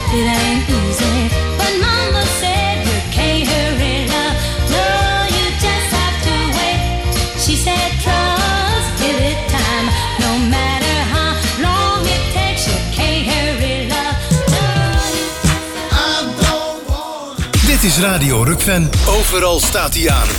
it ain't easy. But Mama said you can't hurry love. No, you just have to wait. She said trust, give it time. No matter how long it takes, you can't hurry love. No, Dit is Radio Rukven. Overal staat hij aan.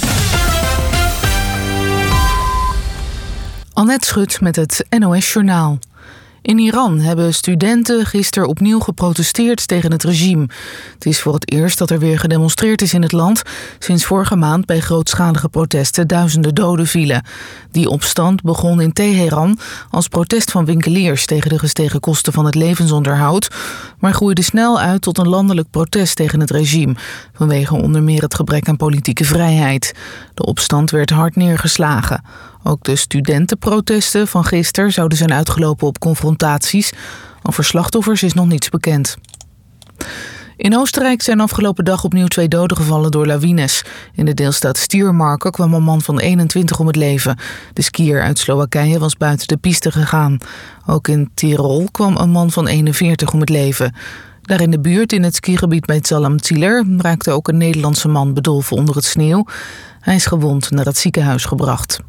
Annette Schut met het NOS-journaal. In Iran hebben studenten gisteren opnieuw geprotesteerd tegen het regime. Het is voor het eerst dat er weer gedemonstreerd is in het land. Sinds vorige maand bij grootschalige protesten duizenden doden vielen. Die opstand begon in Teheran als protest van winkeliers tegen de gestegen kosten van het levensonderhoud, maar groeide snel uit tot een landelijk protest tegen het regime, vanwege onder meer het gebrek aan politieke vrijheid. De opstand werd hard neergeslagen. Ook de studentenprotesten van gisteren zouden zijn uitgelopen op confrontaties. Over slachtoffers is nog niets bekend. In Oostenrijk zijn afgelopen dag opnieuw 2 doden gevallen door lawines. In de deelstaat Steiermarken kwam een man van 21 om het leven. De skiër uit Slowakije was buiten de piste gegaan. Ook in Tirol kwam een man van 41 om het leven. Daar in de buurt, in het skigebied bij Zalm-Zieler, raakte ook een Nederlandse man bedolven onder het sneeuw. Hij is gewond naar het ziekenhuis gebracht.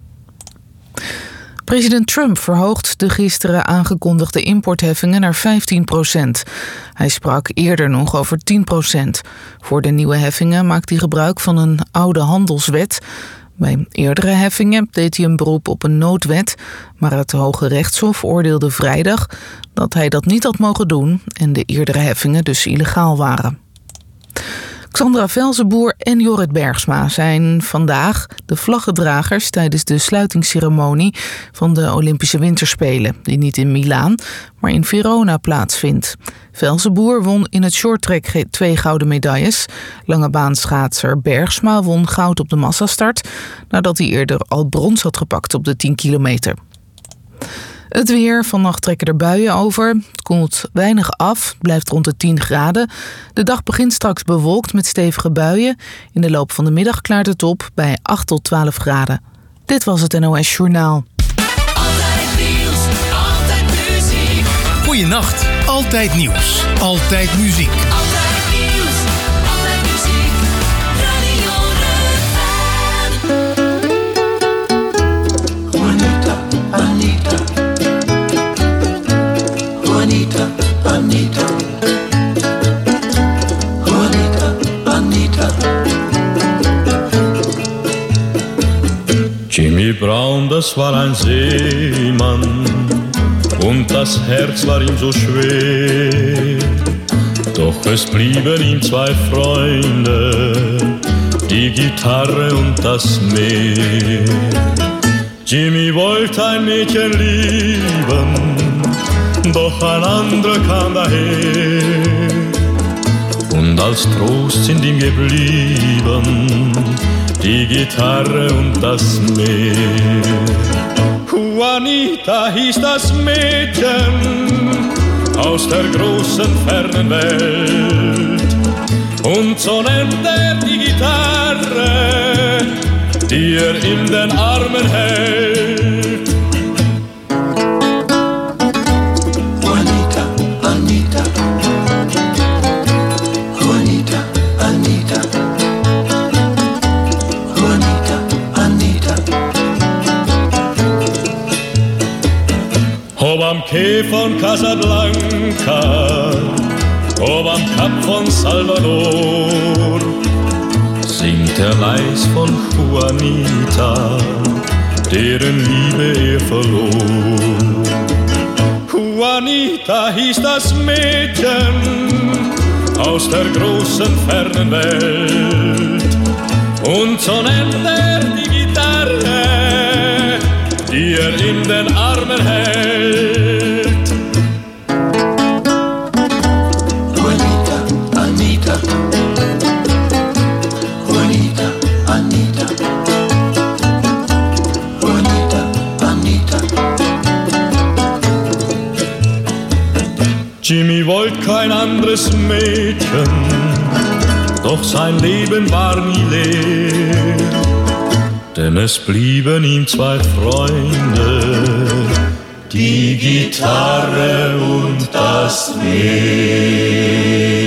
President Trump verhoogt de gisteren aangekondigde importheffingen naar 15%. Hij sprak eerder nog over 10%. Voor de nieuwe heffingen maakt hij gebruik van een oude handelswet. Bij eerdere heffingen deed hij een beroep op een noodwet, maar het Hoge Rechtshof oordeelde vrijdag dat hij dat niet had mogen doen en de eerdere heffingen dus illegaal waren. Xandra Velzenboer en Jorrit Bergsma zijn vandaag de vlaggedragers tijdens de sluitingsceremonie van de Olympische Winterspelen, die niet in Milaan, maar in Verona plaatsvindt. Velzenboer won in het shorttrack 2 gouden medailles. Langebaanschaatser Bergsma won goud op de massastart, nadat hij eerder al brons had gepakt op de 10 kilometer. Het weer, vannacht trekken er buien over. Het koelt weinig af, het blijft rond de 10 graden. De dag begint straks bewolkt met stevige buien. In de loop van de middag klaart het op bij 8 tot 12 graden. Dit was het NOS Journaal. Altijd nieuws, altijd muziek. Goeienacht, altijd nieuws, altijd muziek. Altijd nieuws, altijd muziek. Radio Rukven. Juanita, Anita. Juanita, Anita. Juanita, Anita. Jimmy Brown, das war ein Seemann und das Herz war ihm so schwer. Doch es blieben ihm 2 Freunde, die Gitarre und das Meer. Jimmy wollte ein Mädchen lieben, doch ein anderer kam daher. Und als Trost sind ihm geblieben die Gitarre und das Meer. Juanita hieß das Mädchen aus der großen fernen Welt. Und so nennt er die Gitarre, die in den Armen hält. Juanita, Anita. Juanita, Anita. Juanita, Anita. Ob am Quai von Casablanca, ob am Kap von Salvador, singt er leis von Juanita, deren Liebe er verlor. Juanita hieß das Mädchen aus der großen fernen Welt. Und so nennt er die Gitarre, die in den Armen hält. Juanita, Anita. Juanita, Anita. Juanita, Anita. Jimmy wollte kein anderes Mädchen, doch sein Leben war nie leer. Denn es blieben ihm 2 Freunde, die Gitarre und das Meer.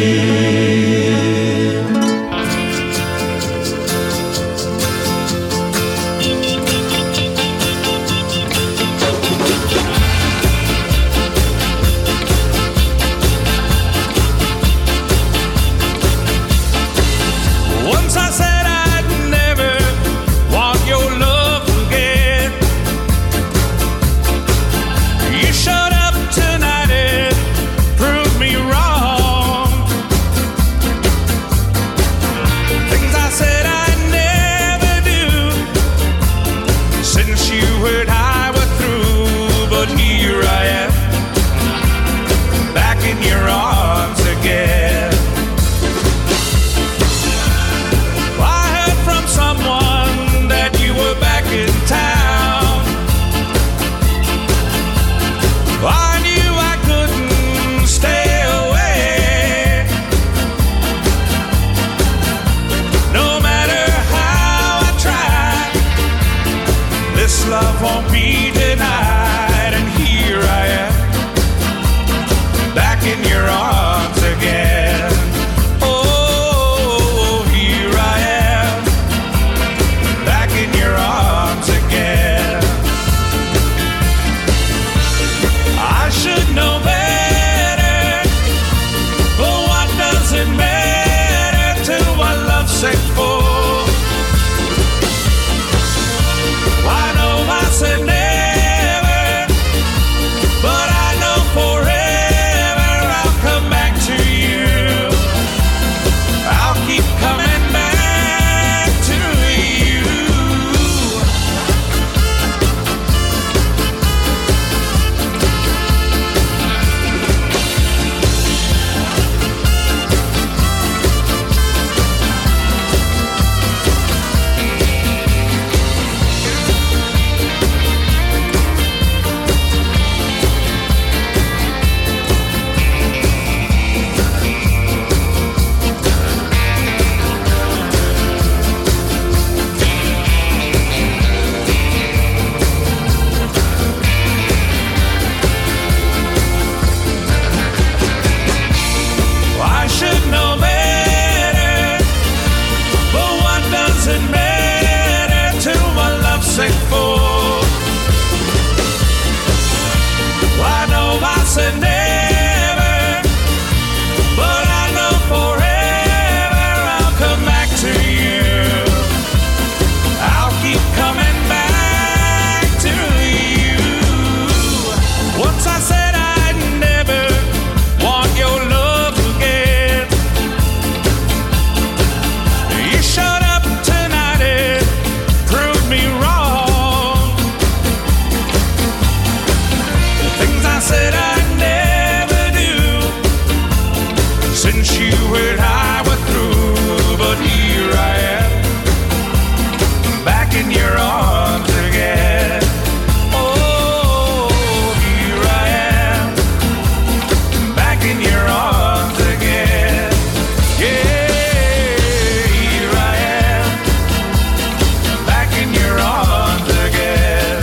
since you and I were through. But here I am, back in your arms again. Oh, here I am, back in your arms again. Yeah, here I am, back in your arms again.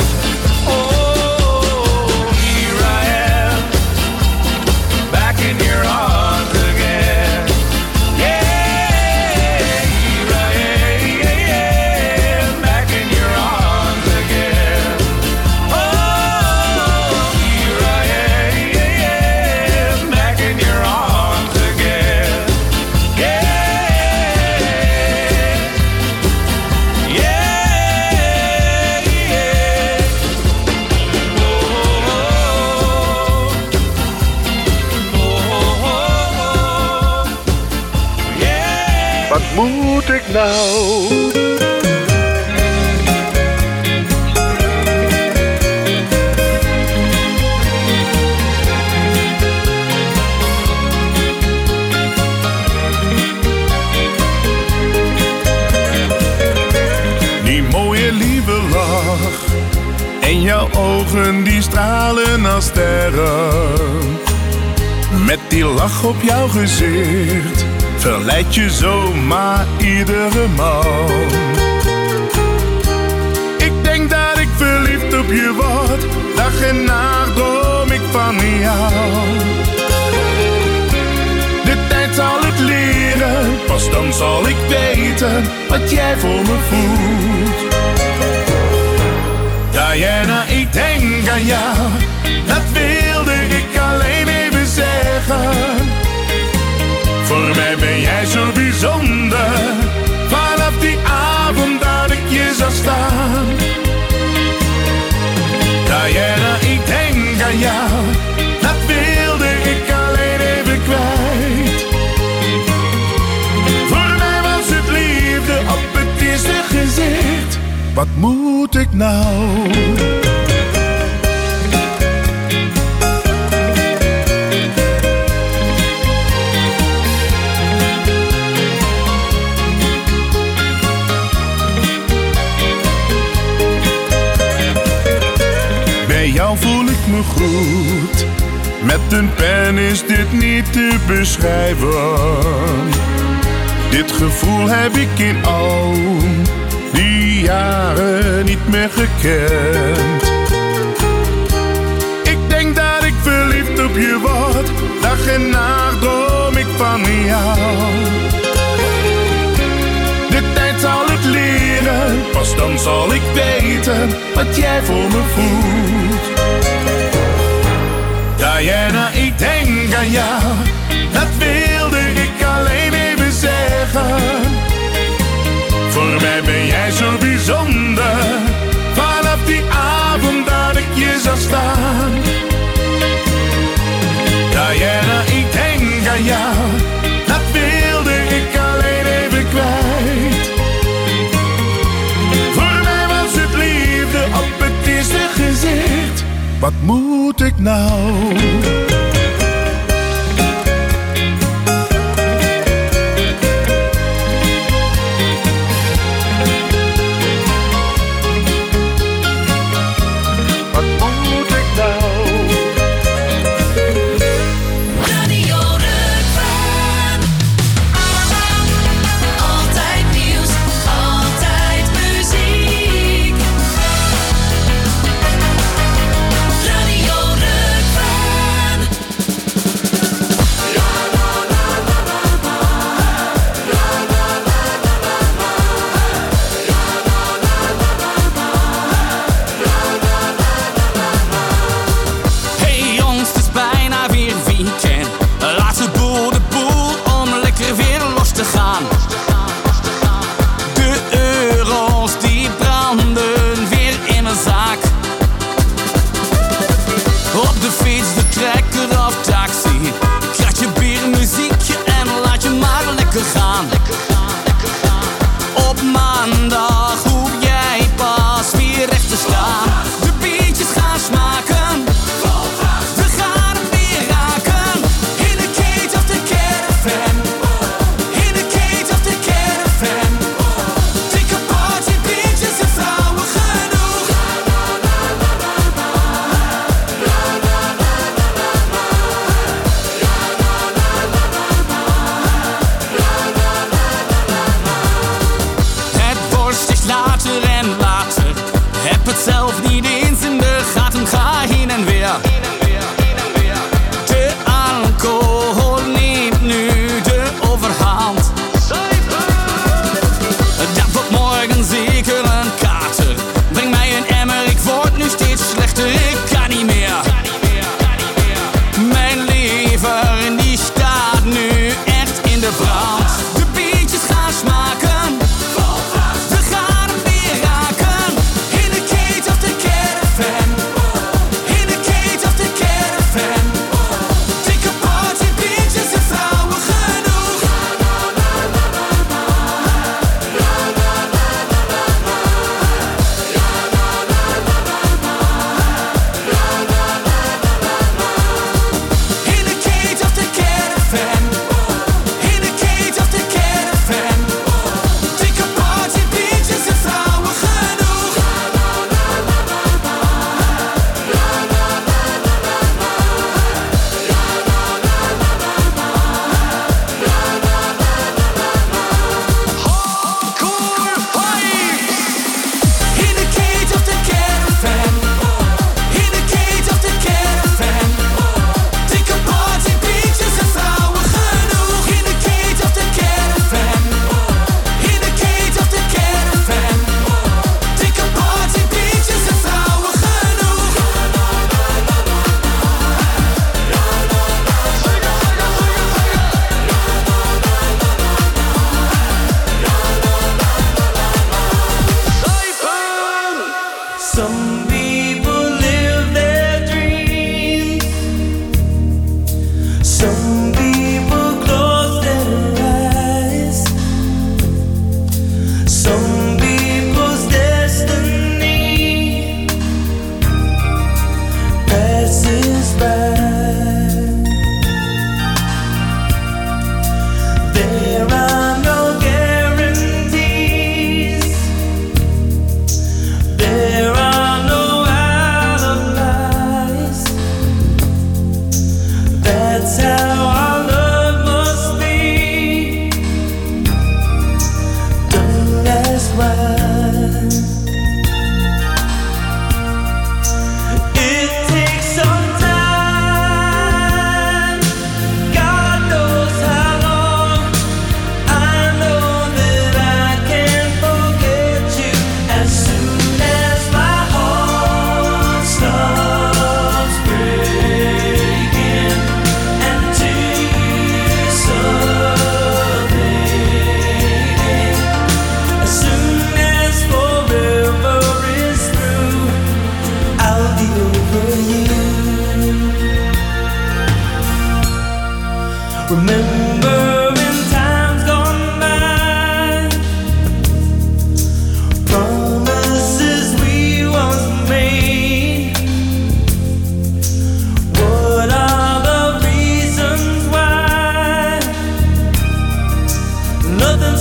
Oh, here I am, back in your arms again. Yeah, here I am, back in your arms again. Oh, here I am, back in your arms again. Yeah, yeah, yeah. Wat moet ik nou? Die mooie lieve lach en jouw ogen die stralen als sterren. Met die lach op jouw gezicht verleid je zomaar iedere man. Ik denk dat ik verliefd op je word, dag en nacht droom ik van jou. De tijd zal het leren, pas dan zal ik weten wat jij voor me voelt. Diana, ik denk aan jou, dat wilde ik alleen even zeggen. Voor mij ben jij zo bijzonder, vanaf die avond dat ik je zag staan. Diana, ik denk aan jou, dat wilde ik alleen even kwijt. Voor mij was het liefde op het eerste gezicht. Wat moet ik nou? Bij jou voel ik me goed, met een pen is dit niet te beschrijven. Dit gevoel heb ik in al die jaren niet meer gekend. Ik denk dat ik verliefd op je word, dag en nacht droom ik van jou. De tijd zal het leren, pas dan zal ik weten wat jij voor me voelt. Diana, ik denk aan jou, dat wilde ik alleen even zeggen. Voor mij ben jij zo bijzonder, vanaf die avond dat ik je zag staan. Diana, ik denk aan jou, dat wilde ik alleen even kwijt. Voor mij was het liefde op het eerste gezicht. Wat moet ik nou?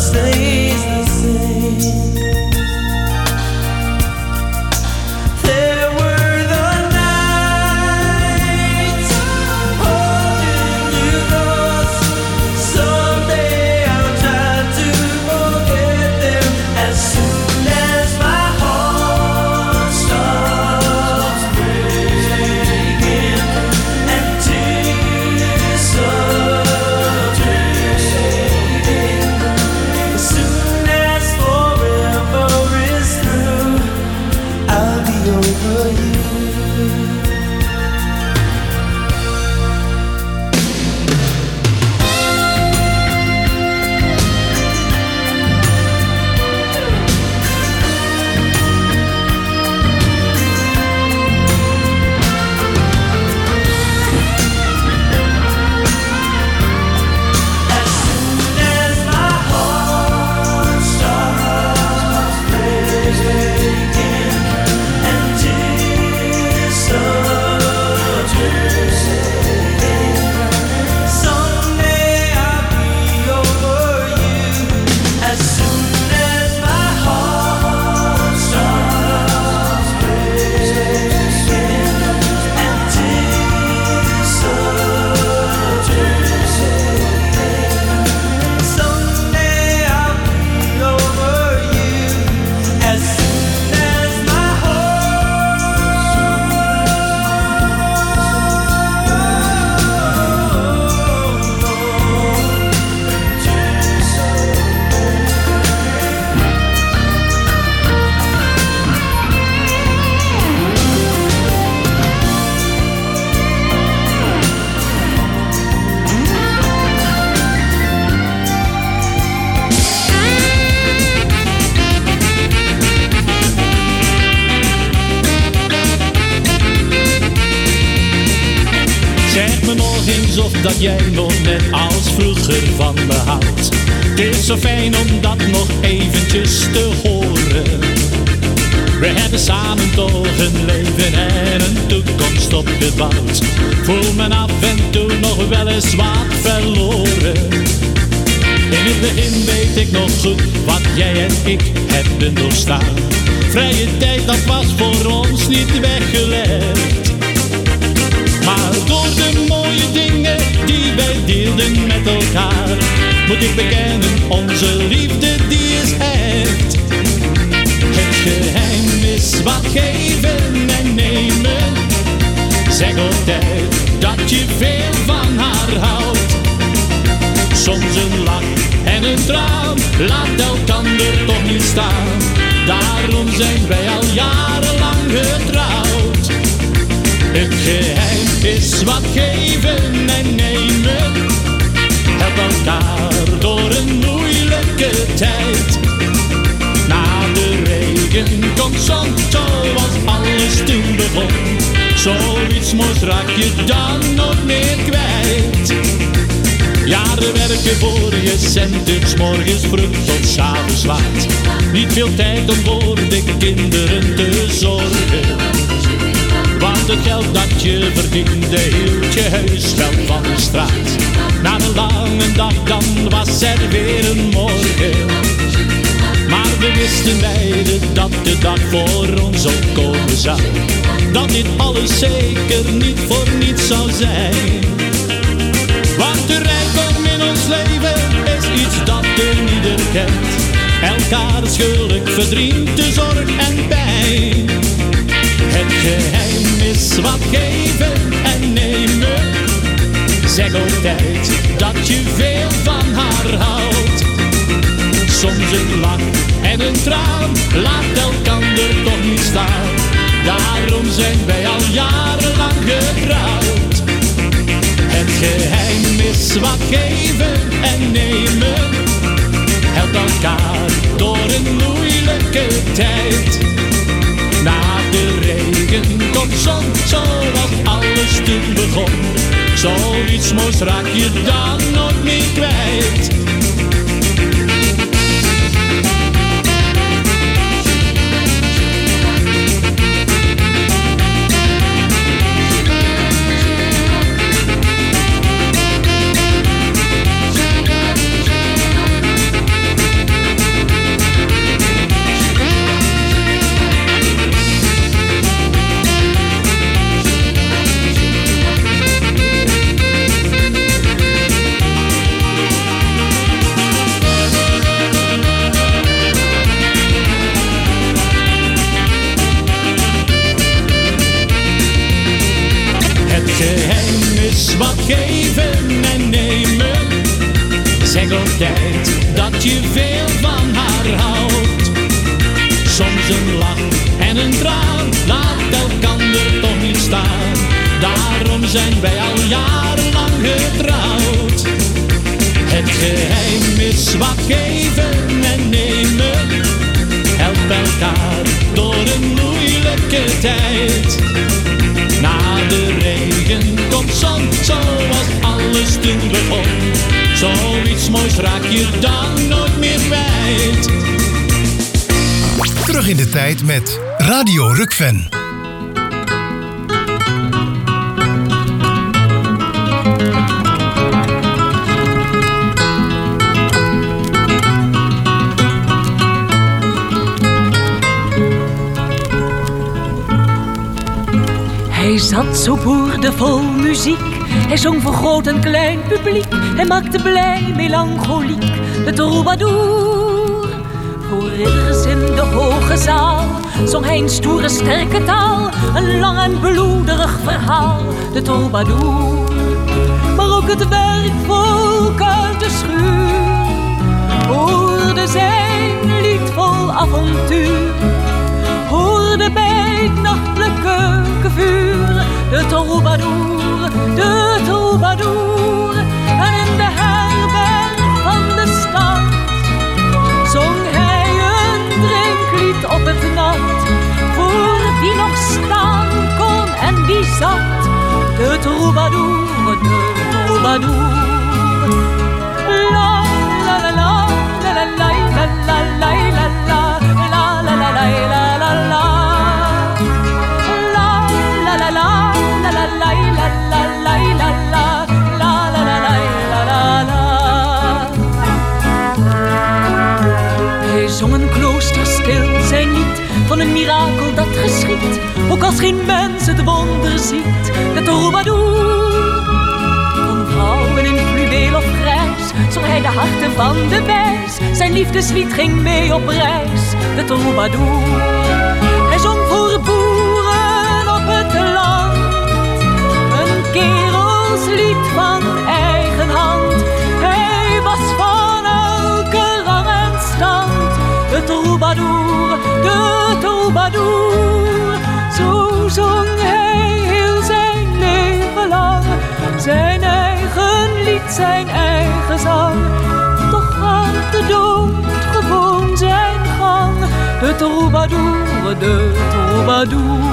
stays the same. There were the nights holding you close. Someday I'll try to forget them as soon as my heart stops breaking and tears subsiding. As soon as forever is through, I'll be over you. As soon as my heart stops breaking and tears subsiding, someday I'll be over you. As soon as my heart stops breaking and tears subsiding, someday I'll be over you. As soon as my Zeg me nog eens of dat jij nog net als vroeger van me houdt. Het is zo fijn om dat nog eventjes te horen. We hebben samen toch een leven en een toekomst opgebouwd. Voel me af en toe nog wel eens wat verloren. In het begin weet ik nog goed wat jij en ik hebben doorstaan. Vrije tijd, dat was voor ons niet weggelegd. Maar door de mooie dingen die wij deelden met elkaar, moet ik bekennen, onze liefde die is echt. Het geheim is wat geven en nemen. Zeg altijd dat je veel van haar houdt. Soms een lach en een traan, laat elkander toch niet staan. Daarom zijn wij al jarenlang getrouwd. Het geheim is wat geven en nemen. Help elkaar door een moeilijke tijd. Na de regen komt zon, zoals alles toen begon. Zoiets moois raak je dan nooit meer kwijt. Jaren werken voor je centen, 's morgens vroeg tot 's avonds laat. Niet veel tijd om voor de kinderen te zorgen. Want het geld dat je verdiende hield je huisgeld van de straat. Na een lange dag dan was er weer een morgen. Maar we wisten beiden dat de dag voor ons ook komen zou. Dat dit alles zeker niet voor niets zou zijn. Want de rijkdom in ons leven is iets dat een ieder kent. Elkaars geluk, verdriet, de zorg en pijn. Het geheim is wat geven en nemen. Zeg altijd dat je veel van haar houdt. Soms een lach en een traan, laat elkander toch niet staan. Daarom zijn wij al jarenlang getrouwd. Het geheim is wat geven en nemen. Help elkaar door een moeilijke tijd. Na de regen komt zon, zoals alles toen begon. Zoiets moois raak je dan nooit meer kwijt. dat je veel van haar houdt. Soms een lach en een traan, laat elkander toch niet staan. Daarom zijn wij al jarenlang getrouwd. Het geheim is wat geven en nemen. Help elkaar door een moeilijke tijd. Na de regen komt zon, zoals alles toen begon. Zoiets moois raak je dan nooit meer kwijt. Terug in de tijd met Radio Rukven. Hij zat zo boerdevol muziek. Hij zong voor groot en klein publiek. Hij maakte blij, melancholiek, de troubadour. Voor ridders in de hoge zaal zong hij een stoere, sterke taal. Een lang en bloederig verhaal, de troubadour. Maar ook het werkvolk uit de schuur hoorde zijn lied vol avontuur. Hoorde bij het nachtelijke vuur de troubadour, de troubadour. En in de herberg van de stad zong hij een drinklied op het nat. Voor wie nog staan kon en wie zat, de troubadour, de troubadour. La la la la la la la la la la la la la la la la la. Hij zong een klooster stil zijn lied van een mirakel dat geschiet, ook als geen mens het wonder ziet, de troubadour. Van vrouwen in fluweel of grijs zong hij de harten van de wijs. Zijn liefdeslied ging mee op reis, de troubadour. Hij zong voor boeren op het land, een kerelslied van eigen hand. Hij was van elke rang en stand, de troubadour, de troubadour. Zo zong hij heel zijn leven lang, zijn eigen lied, zijn eigen zang. Toch gaat de dood gewoon zijn gang, de troubadour, de troubadour.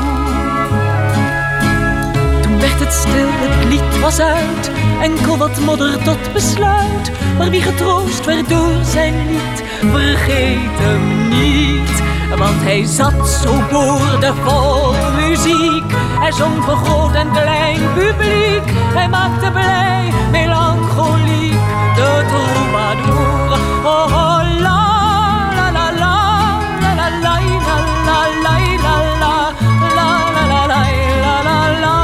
Toen werd het stil, het lied was uit, enkel wat modder tot besluit. Maar wie getroost werd door zijn lied, vergeet hem niet. Want hij zat zo boordevol muziek. Hij zong voor groot en klein publiek. Hij maakte blij, melancholiek, de troubadour. Oh, oh, la la la la la la la la la la la la la la la la la.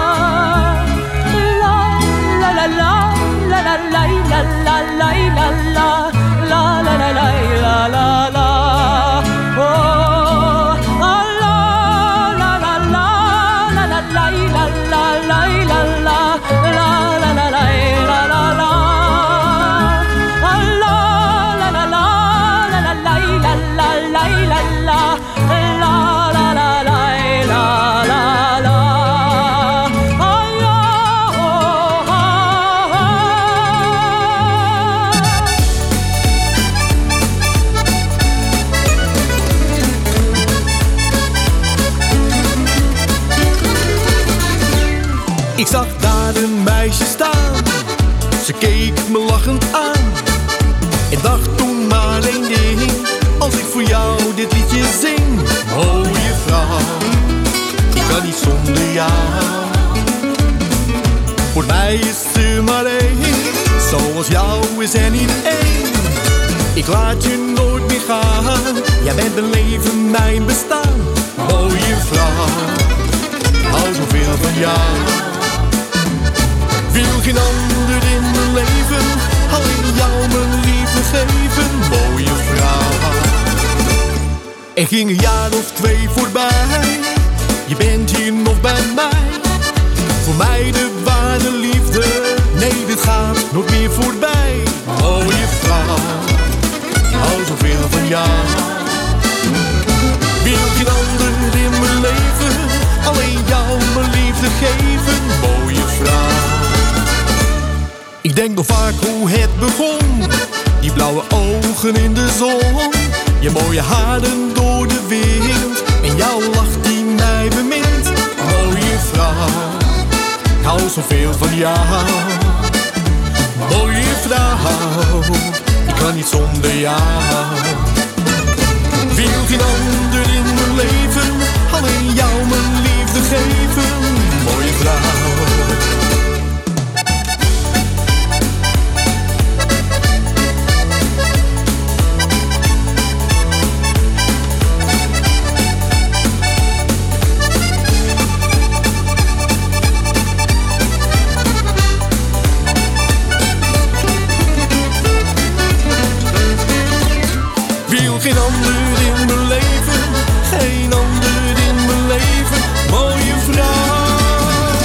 Ik zag daar een meisje staan, ze keek me lachend aan. En dacht toen maar één ding, als ik voor jou dit liedje zing. Mooie vrouw, ik kan niet zonder jou. Voor mij is er maar één, zoals jou is er niet één. Ik laat je nooit meer gaan, jij bent mijn leven, mijn bestaan. Mooie vrouw, hou zoveel van jou. Wil geen ander in mijn leven, alleen jou mijn liefde geven, mooie vrouw. Er ging een jaar of 2 voorbij, je bent hier nog bij mij. Voor mij de ware liefde, nee dit gaat nooit meer voorbij. Mooie vrouw, denk nog vaak hoe het begon. Die blauwe ogen in de zon. Je mooie haren door de wind. En jouw lach die mij bemint. Mooie vrouw, ik hou zoveel van jou. Mooie vrouw, ik kan niet zonder jou. Wil geen ander in mijn leven, alleen jou mijn liefde geven. Mooie vrouw. Geen ander in mijn leven, geen ander in mijn leven, mooie vrouw.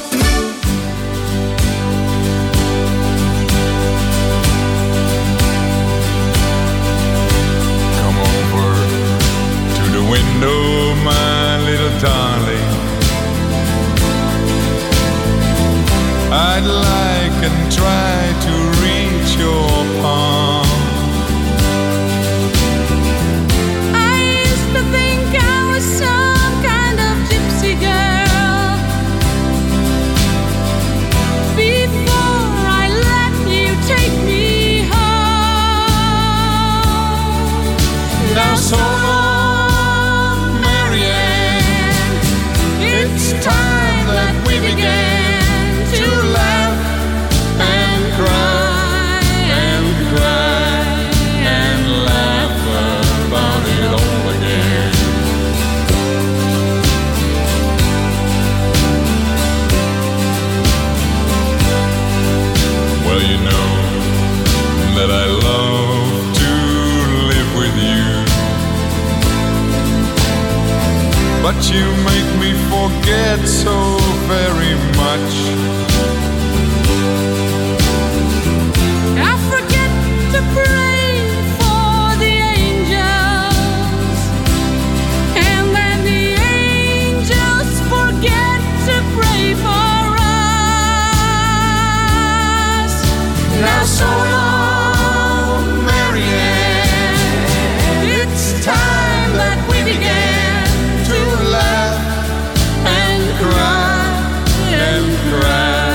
Come over to the window, my little darling. I'd like and try to reach your palm. Some kind of gypsy girl before I let you take me home. Now so long, Marianne, it's time that we began to laugh and cry and cry and laugh about it all again. Well, you know that I love to live with you, but you make me forget so very much. I forget to pray for the angels, and then the angels forget to pray for us. Now so long, Marianne, it's time that we began to laugh and cry and cry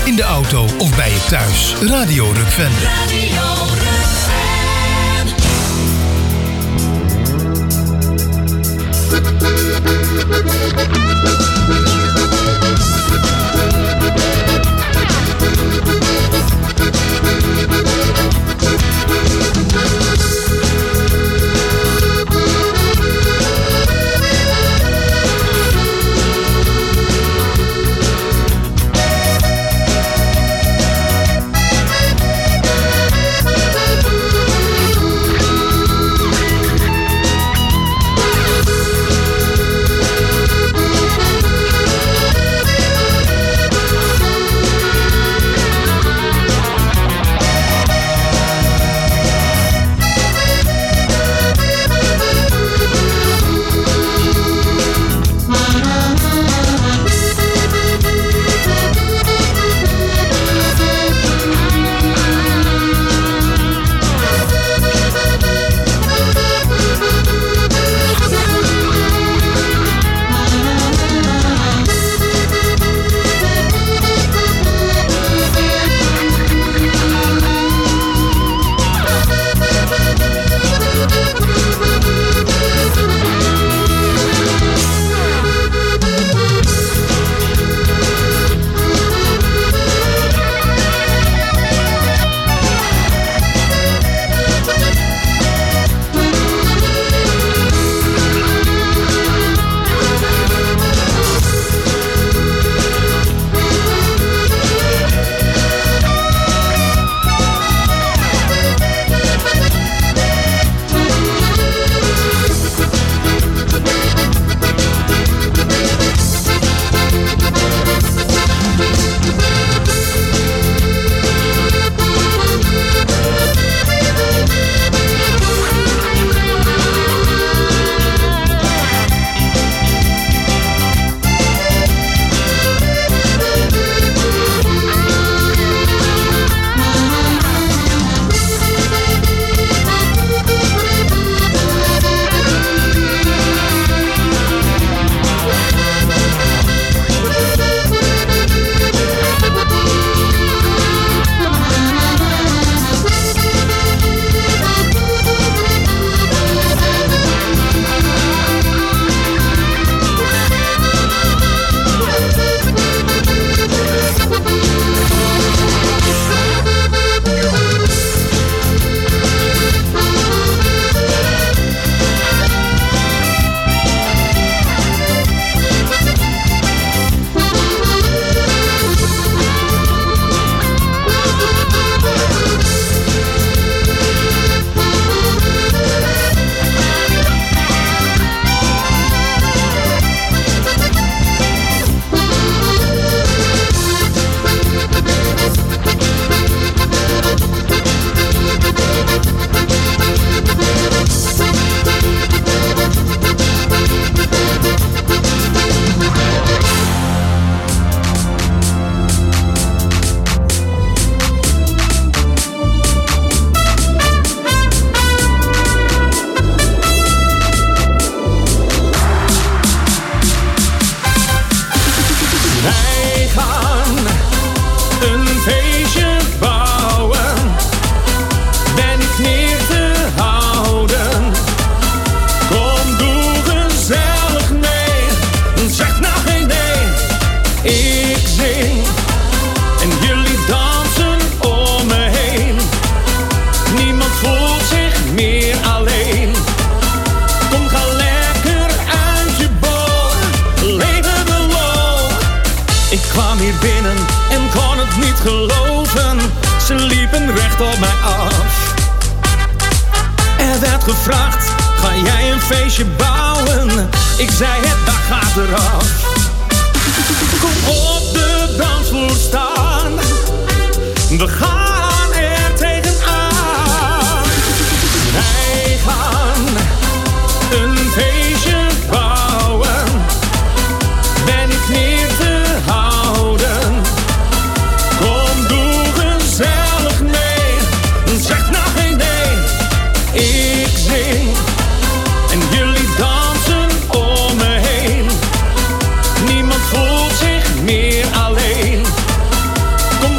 in de auto of bij je thuis. Radio Rukven. Radio Rukven. op mij af. Er werd gevraagd, ga jij een feestje bouwen? Ik zei het, dat gaat eraf. Kom op de dansvloer staan, we gaan er tegenaan. Wij gaan een feestje bouwen, ben niet meer te houden. Kom, doe gezellig mee, zeg nou geen nee. Ik zing en jullie dansen om me heen. Niemand voelt zich meer alleen. Kom,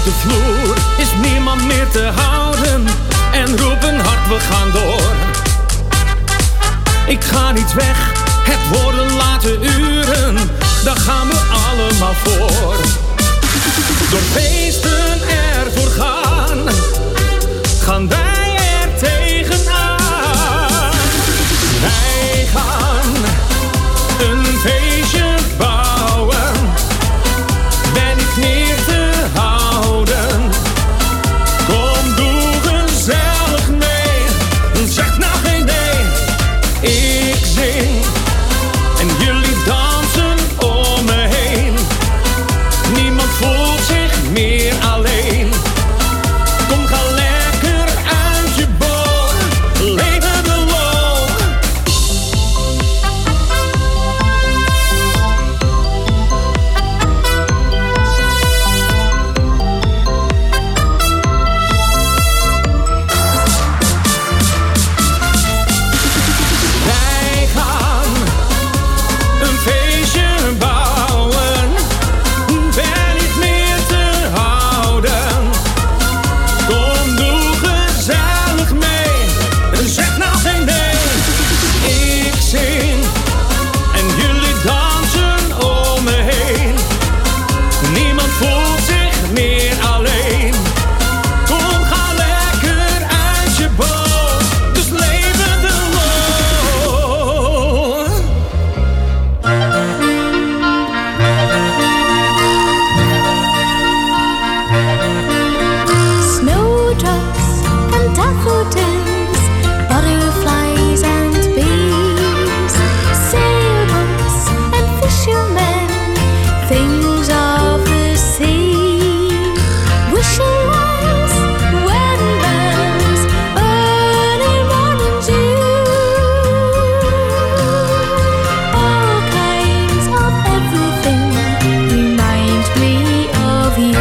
de vloer is niemand meer te houden en roepen hard, we gaan door. Ik ga niet weg, het worden late uren, daar gaan we allemaal voor. Door feesten ervoor gaan wij er tegenaan. Wij gaan een feestje bouwen, ben niet meer te houden. Kom, doe gezellig mee, zeg nou geen nee. Ik zing en jullie dansen om me heen. Niemand voelt zich meer alleen. Kom, ga lekker uit je bol, leven de lol. Wij gaan een feestje bouwen, ben niet meer te houden. Kom, doe gezellig mee, zeg nou geen nee. Ik zing en jullie dansen om me heen. Niemand voelt zich meer alleen. Kom, ga lekker uit je bol, dus leven de lol. Snowdrops and daffodils, butterflies and bees, sailboats and fishermen, things of the sea. Wishing wells, wedding bells, early morning dew. All kinds of everything remind me of you.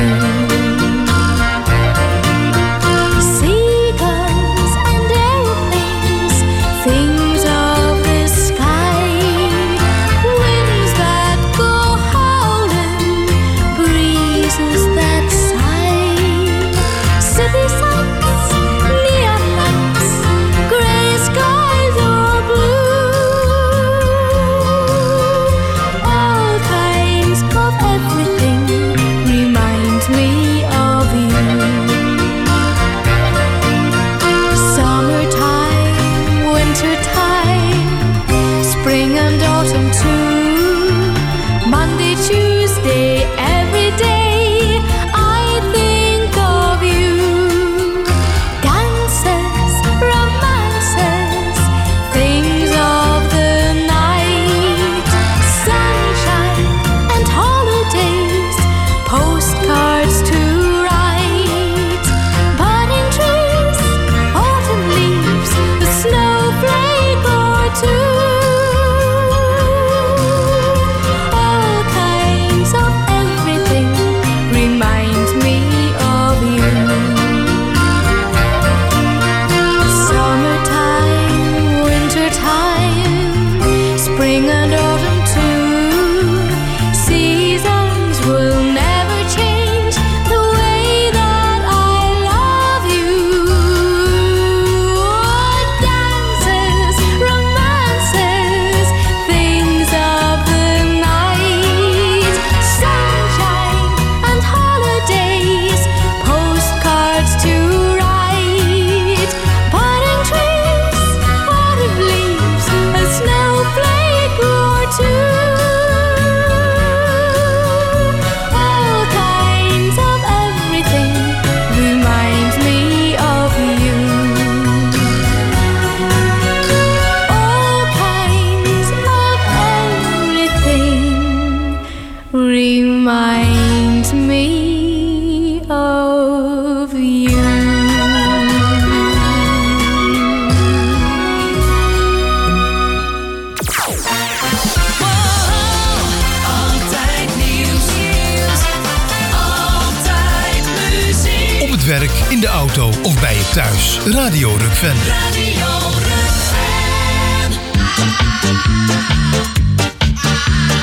Seagulls and aeroplanes, things of the sky, winds that go howling, breezes that sigh, city sights, neon lights, gray skies or blue. All kinds of everything remind me of you. Summertime, wintertime, spring and autumn too. Monday, Tuesday, every day I think of you. Dances, romances, things of the night, sunshine and holidays, postcards to write. Budding trees, autumn leaves, a snowflake or two. All kinds of everything remind me of you. Summertime, wintertime, spring and autumn too. Seasons will never change the way that I love you. Dances, romances, things of the night, sunshine and holidays, postcards to write. Budding trees, autumn leaves, a snowflake or two. All kinds of everything remind me of you. All kinds of everything remind me of you. Altijd nieuws, altijd muziek. Op het werk, in de auto of bij je thuis. Radio Rukvende. Radio Rukven.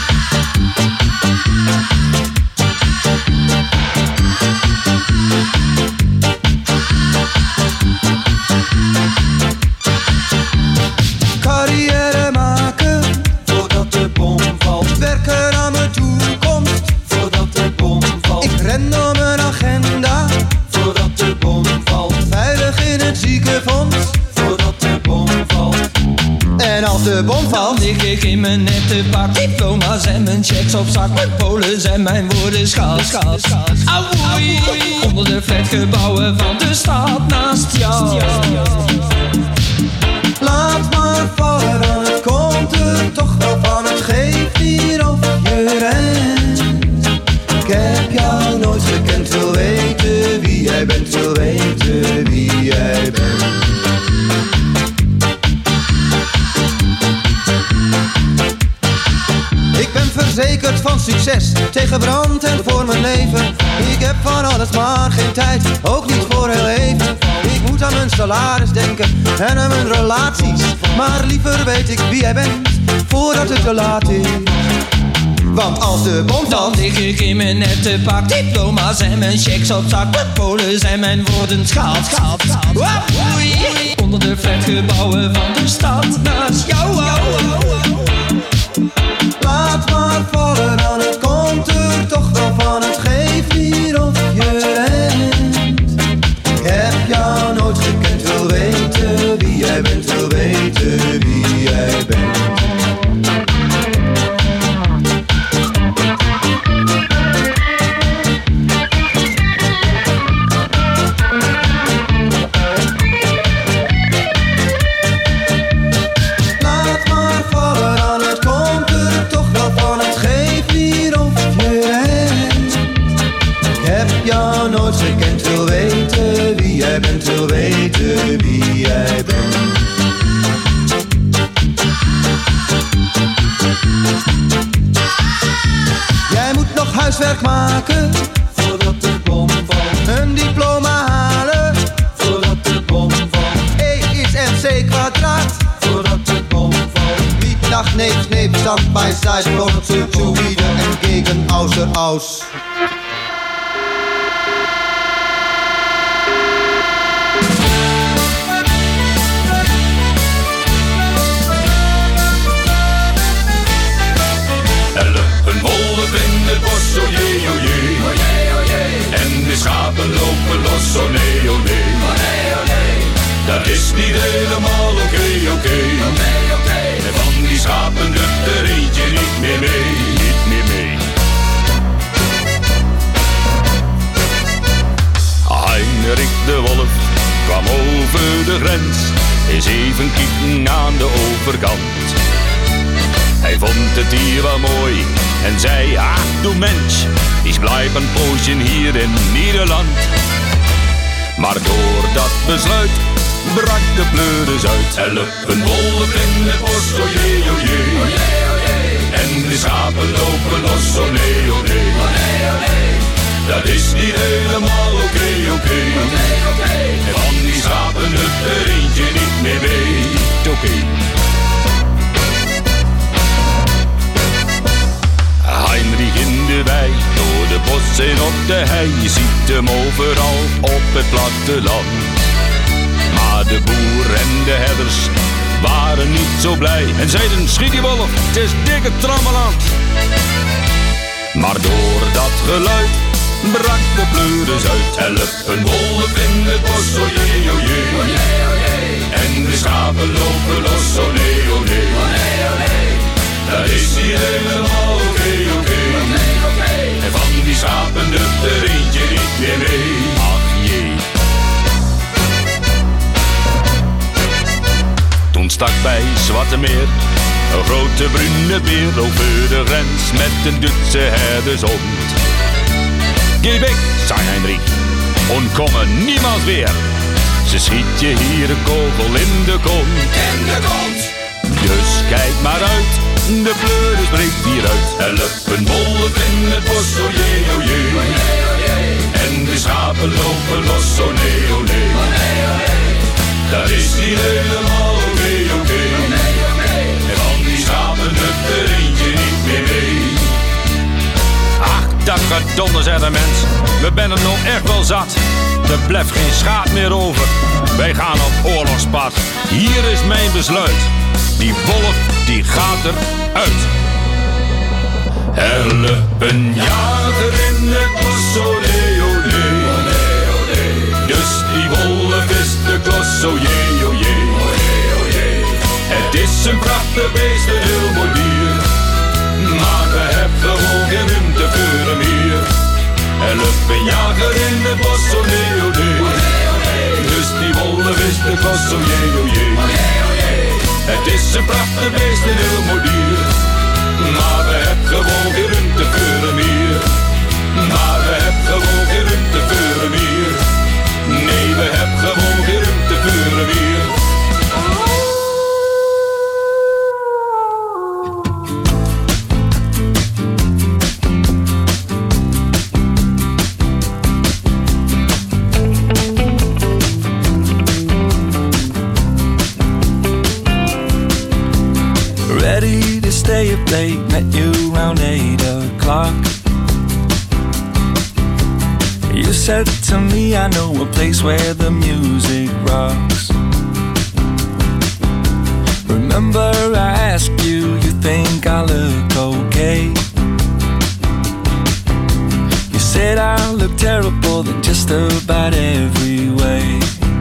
ik in mijn nette pak. Diploma's en mijn checks op zak. Mijn polen en mijn woorden schaal. Auwoei, onder de flatgebouwen van de stad naast jou. Laat maar vallen, dan het komt er toch wel van. Het geeft hier of je rent. Ik heb jou nooit gekend, wil weten wie jij bent, wil weten wie jij bent. Ik ben verzekerd van succes, tegen brand en voor mijn leven. Ik heb van alles maar geen tijd, ook niet voor heel even. Ik moet aan mijn salaris denken en aan mijn relaties. Maar liever weet ik wie jij bent, voordat het te laat is. Want als de bom dan lig ik in mijn nette pak. Diploma's en mijn checks op zak. Mijn polen en mijn woorden schaal. Auwoei, onder de flatgebouwen van de stad naast jou. Laat maar vallen, dan het komt er toch wel van. Het geeft hier of je rent. Ik heb jou nooit gekend, wil weten wie jij bent, wil weten wie jij bent. Wil weten wie jij bent. Jij moet nog huiswerk maken voordat de bom valt. Een diploma halen voordat de bom valt. E is MC kwadraat voordat de bom valt. Wiet, nacht, neep, sneep, stand by side, product, zu, wieder en gegen, außer, aus. In het bos, oh jee, oh jee. Oh jee, oh jee. En de schapen lopen los, oh nee, oh nee. Oh nee, oh nee. Dat is niet helemaal oké. En van die schapen doet er eentje niet meer mee. Heinrich de Wolf kwam over de grens, is even kieken aan de overkant. Hij vond het hier wel mooi en zei, ach du Mensch, ik blijf een poosje hier in Nederland. Maar door dat besluit brak de pleuris uit. Help een wolf in het bos, oh jee, oh jee. Oh jee, oh jee. En de schapen lopen los, oh nee, oh nee. Oh nee, oh nee. Dat is niet helemaal oké. En van die schapen doet er eentje niet meer mee. Oké. Heinrich in de wei, door de bossen op de hei. Je ziet hem overal op het platteland. Maar de boer en de herders waren niet zo blij en zeiden, schiet die wolf, het is dikke trammeland. Maar door dat geluid brak de pleuris uit. Help een wolf in het bos, oh jee, oh jee. Oh jee, oh jee. En de schapen lopen los, oh nee, oh nee. Oh nee, oh nee. Dat is niet helemaal oké. En van die schapen doet er eentje niet meer mee. Ach jee. Toen stak bij Zwartemeer een grote brune beer over de grens met een Duitse herdershond. Geh weg, zei Heinrich, und komme niemals weer. Ze schiet je hier een kogel in de kont. In de kont. Dus kijk maar uit, de pleuris breekt hieruit. Help een wolf in het bos, oh jee, oh jee. Oh jee, oh jee. En de schapen lopen los, oh nee, oh nee. Oh nee, oh nee. Dat is niet helemaal oké. En van die schapen doet er eentje niet meer mee. Ach, dat gedonder, zei de mens. We zijn er nou echt wel zat. Er blijft geen schaap meer over. Wij gaan op oorlogspad. Hier is mijn besluit. Die wolf, die gaat eruit. Help een jager in het bos, oh nee, oh nee. Oh nee, oh nee. Dus die wolf is de klos, oh jee, oh jee. Oh jee, oh jee. Het is is een prachtig beest, een heel mooi dier. Maar we hebben gewoon geen ruimte voor hem hier. Er loopt een jager in het bos, oh nee, oh nee. Dus die wolf is de kos, oh jee, oh jee. Het is een prachtig beest, een heel mooi dier. Maar we hebben gewoon geen ruimte voor hem hier. Maar we hebben gewoon geen ruimte voor hem hier. Nee, we hebben gewoon geen ruimte voor hem hier. Ready to stay up late, met you around 8 o'clock. You said to me, I know a place where the music rocks. Remember I asked you, you think I look okay? You said I look terrible in just about every way.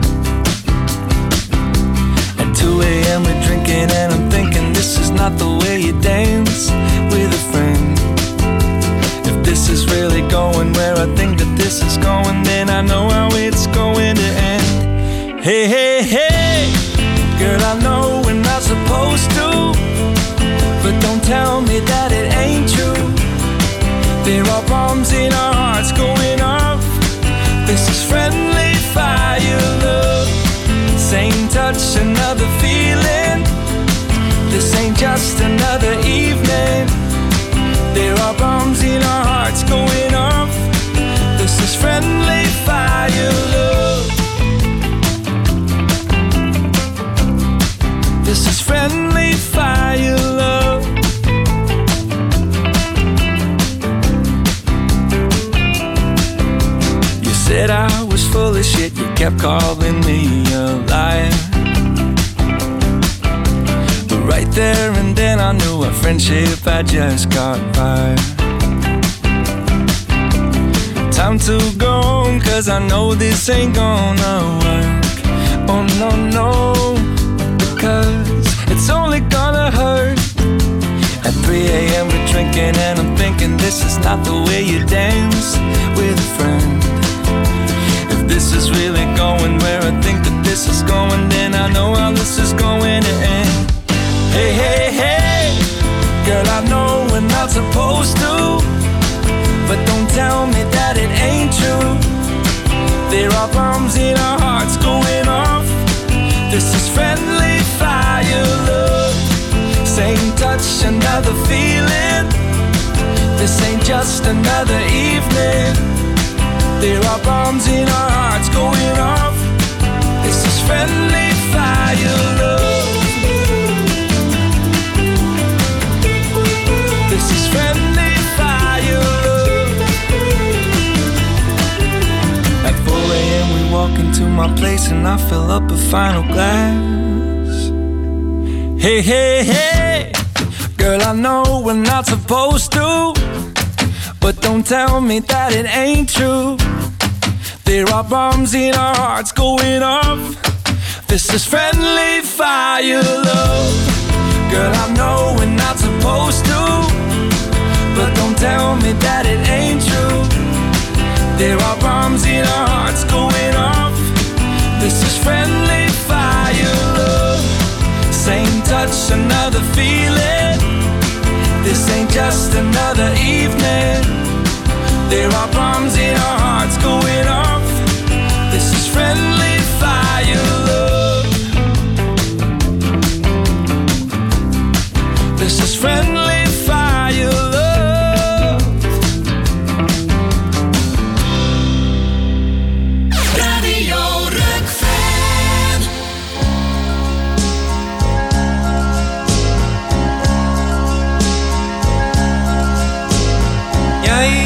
At 2 a.m. we're drinking and I'm thinking this is not the way you dance with a friend. If this is really going where I think that this is going, then I know how it's going to end. Hey, hey, hey, girl, I know we're not supposed to, but don't tell me that it ain't true. There are bombs in our hearts going off. This is friendly fire love. Same touch, another feeling. This ain't just another evening. There are bombs in our hearts going off. This is friendly fire love. This is friendly fire love. You said I was full of shit, you kept calling me a liar. But right there and then I knew our friendship had just caught fire. Time to go home, cause I know this ain't gonna work. Oh no, no, because it's only gonna hurt. At 3 a.m. we're drinking and I'm thinking this is not the way you dance with a friend. If this is really going where I think that this is going, then I know how this is going to end. Hey, hey, hey, girl, I know we're not supposed to, but don't tell me that it ain't true. There are bombs in our hearts going off. This is friendly fire love. Same touch, another feeling. This ain't just another evening. There are bombs in our hearts going off. This is friendly fire love. This is friendly fire love. At 4 a.m. we walk into my place and I fill up a final glass. Hey, hey, hey, girl, I know we're not supposed to, but don't tell me that it ain't true. There are bombs in our hearts going off. This is friendly fire love. Girl, I know we're not supposed to, but don't tell me that it ain't true. There are bombs in our hearts going off. This is friendly fire love. Same touch, another feeling. This ain't just another evening. There are bombs in our hearts going off. This is friendly fire love. This is friendly fire love. Radio Rock-fan. Jij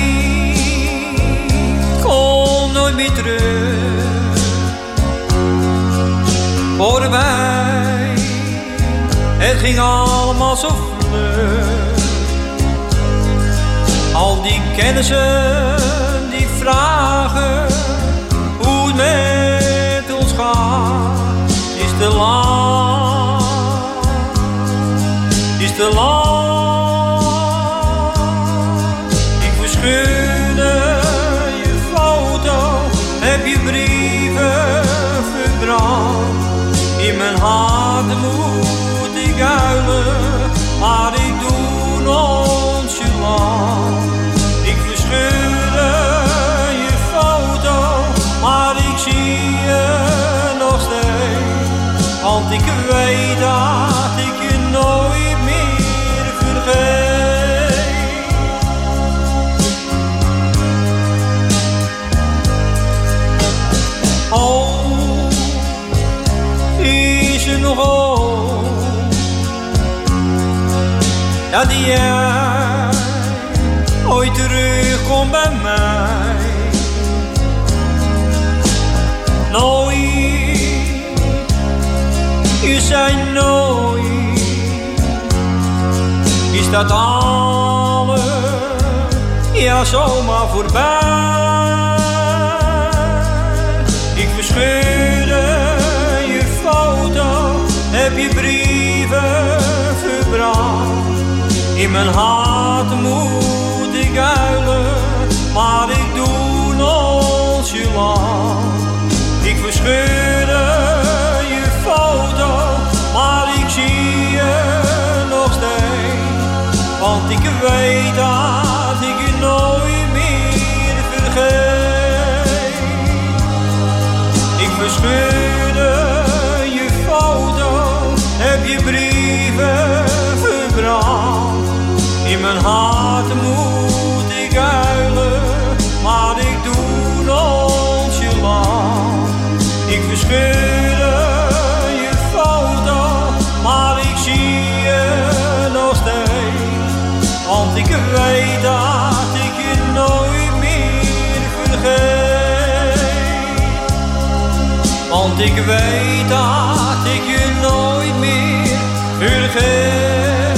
komt nooit meer terug. Voor mij, het ging allemaal zo vlug. Al die kennissen die vragen hoe het met ons gaat, is te lang. want ik weet dat ik je nooit meer vergeet. Oh, is er nog hoop dat jij ooit terugkomt bij mij? Nooit, je zei nooit, is dat alles, ja zomaar voorbij. Ik verscheurde je foto, heb je brieven verbrand. In mijn hart moet ik huilen, maar ik doe nonchalant. Ik verscheurde je foto, maar ik zie je nog steeds. Want ik weet dat ik je nooit meer vergeet. Ik verscheurde je foto, heb je brieven verbrand. In mijn hart moet ik huilen, maar ik doe nonchalant. Ik verscheurde je foto, maar ik zie je nog steeds. Want ik weet dat ik je nooit meer vergeet. Want ik weet dat ik je nooit meer vergeet.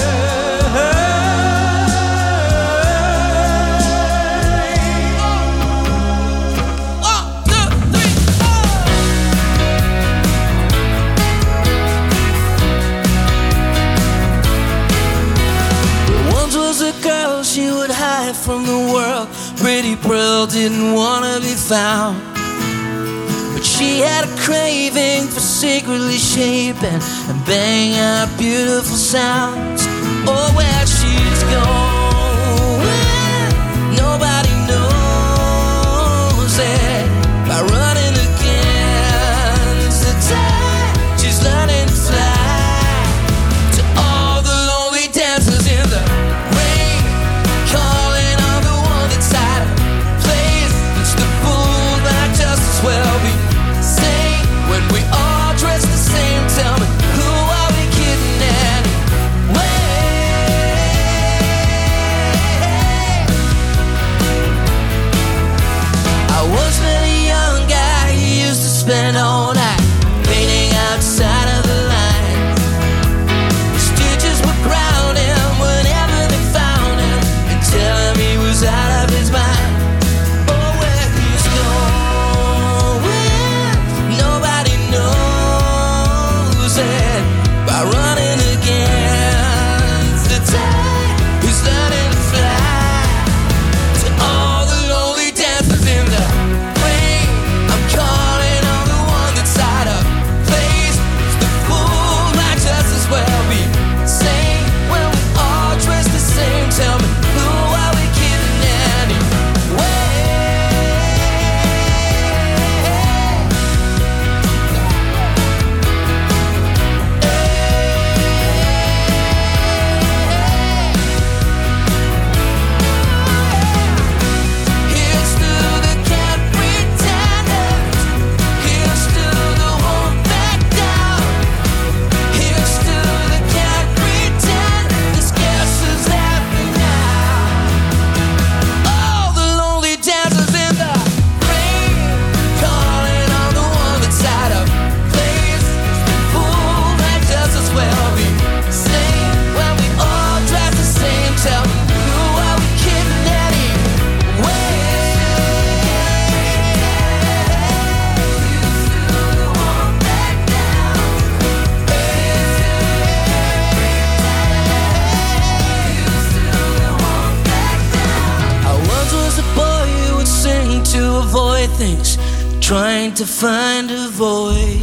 She would hide from the world. Pretty Pearl didn't want to be found, but she had a craving for secretly shaping and banging out beautiful sounds. Oh, where she's going, nobody knows it. By running against the tide, she's learning to fly to all the lonely dancers in the rain, calling on the one that's out of place. It's the fool that just as well be sane when we all dress the same. Tell me, who are we kidding anyway? I once met a young guy, he used to spend all night painting outside of the lines. The stitches would ground him whenever they found him and tell him he was out of his mind. Oh, where he's going, nobody knows it. By running against the tide, he's learning to fly to all the lonely dancers in the rain. I'm calling on the one that's out of place. It's the fool might just as well be sane when we all dress the same. Tell me, who are we kidding anyway? Here's to the can't pretenders. Here's to the won't back down. Here's to the can't pretend. This guess is laughing now. All the lonely dancers in the rain, calling on the one that's out of place. The fool might just as well be sane when we all dress the same. Tell me, who are we kidding anyway? I once was a boy who would sing to avoid things, trying to find a void.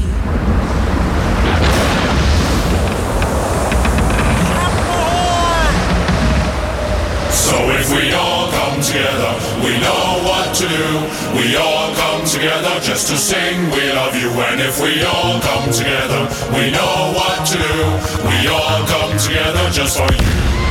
So if we all come together, we know what to do. We all come together just to sing we love you. And if we all come together, we know what to do. We all come together just for you.